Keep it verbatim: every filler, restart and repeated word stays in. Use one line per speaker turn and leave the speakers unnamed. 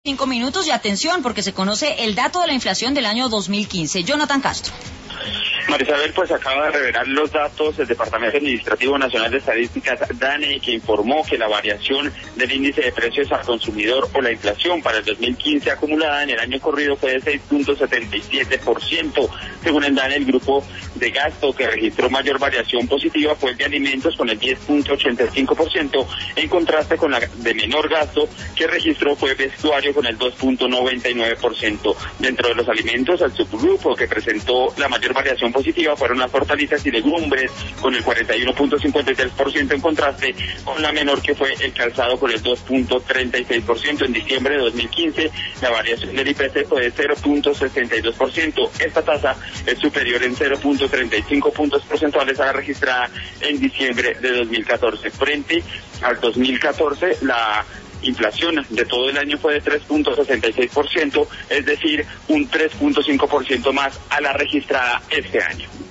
Cinco minutos y atención porque se conoce el dato de la inflación del año dos mil quince. Jonathan Castro.
Marisabel, pues acaba de revelar los datos del Departamento Administrativo Nacional de Estadísticas, DANE, que informó que la variación del índice de precios al consumidor o la inflación para el dos mil quince acumulada en el año corrido fue de seis punto setenta y siete por ciento. Según el DANE, el grupo de gasto que registró mayor variación positiva fue el de alimentos con el diez punto ochenta y cinco por ciento, en contraste con la de menor gasto que registró fue vestuario con el dos punto noventa y nueve por ciento. Dentro de los alimentos, el subgrupo que presentó la mayor variación positiva fueron las hortalizas y legumbres con el cuarenta y uno punto cincuenta y tres por ciento, en contraste con la menor que fue el calzado con el dos punto treinta y seis por ciento. En diciembre de dos mil quince la variación del I P C fue de cero punto sesenta y dos por ciento. Esta tasa es superior en cero punto treinta y cinco puntos porcentuales a la registrada en diciembre de dos mil catorce. Frente al dos mil catorce, la inflación de todo el año fue de tres punto sesenta y seis por ciento, es decir, un tres punto cinco por ciento más a la registrada este año.